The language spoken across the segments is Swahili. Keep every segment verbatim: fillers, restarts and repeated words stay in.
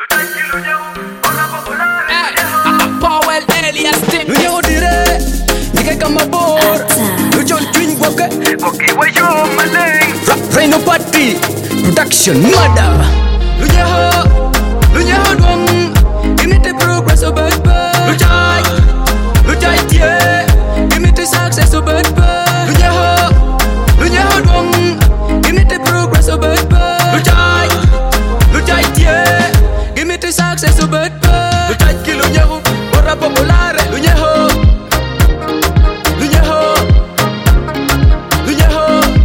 Powell Elias Tim Luñeho dire, nigga kama bor Luchon twin woke Okay, why you malay? Rap Rhino Party Production Mother Luñeho, Luñeho dwang Imite progress o bad bad Luchai, Luchai tie Imite success o bad bad Luñeho, Luñeho dwang Imite progress o bad bad Luchai, Luchai tie Imite success o bad bad Luchai ki Luñeho Ora popolare Luñeho Luñeho Luñeho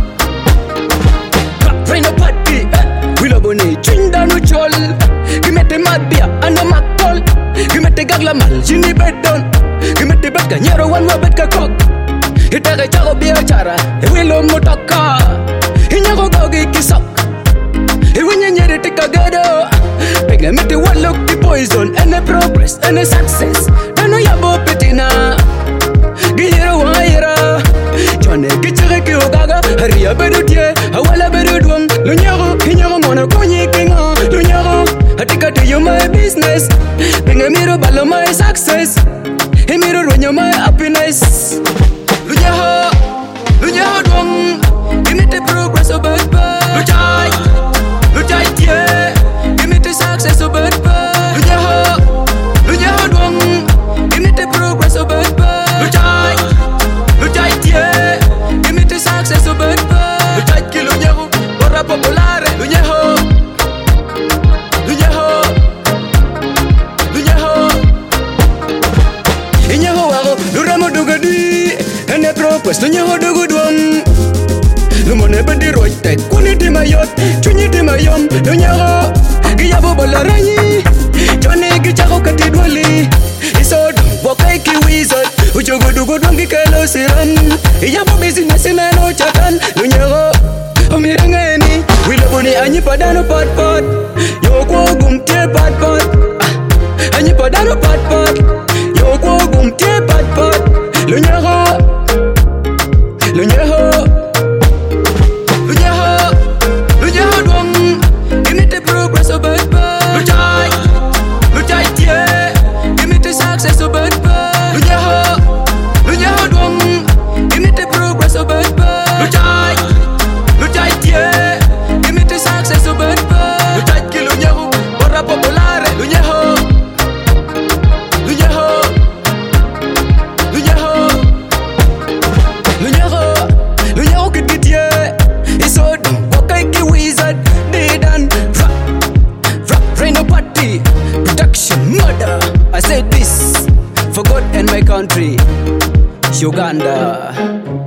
Rap Rhino Party eh. Wilo bone chinda no chol Gimete mabia ano makol Gimete gagla mal jini bedon Gimete bedka nyero wanwa bedka kok Itake chago biachara E wilo motoka Inyago gogi kisok E winya nyeri tika gedo Pega mite walok the poison Any progress, any success Dano yabo petina Giyero wayera Chone gichire ki ogaga Haria bedu tie Hawala bedu duang Lunyaro, hinyaro mona konyi kinga Lunyaro, hatika to you my business Penga miro balo my success Himiro rwenyo my happiness Lunyaro, lunyaro duang Gimite progress o bad bad Luchai, luchai tie Gimite success o bad bad Lunyaro, lunyaro duang Gimite progress o bad bad Luchai, luchai tie Gimite success o bad bad Luchai ki lunyaro Ora popolare Lunyaro Lunyaro Lunyaro Inyaho waro Luramo dugadi Ene progress Lunyaro dugu duang Lumone bedi roite Kuni di mayot Chunyi di mayom Lunyaro Giyabo balaranyi Chone gichako kati dwali Isod Wakai ki wizard Ujogo dugu duangi kelo siran Iyabo business inano chakan Lunyaro Omirangeni Wilo buni anyi padano pat pat Yoko gumtie pat pat ah. Anyi padano pat pat Yoko gumtie pat pat Lunyaro Lunyaro Lunyaro Lunyaro duang Imite progress o bad bad Luchai Luchai tie Imite success o bad bad Lunyaro Lunyaro duang Imite progress o bad bad Luchai Luchai tie Imite success o bad bad Luchai ki lunyaro Ora popolare Lunyaro Lunyaro Lunyaro Lunyaro Lunyaro ki ditie Isod Wakai ki wizard Dedan Rap Rap Rhino Party Production Mother I said this For God and my country Uganda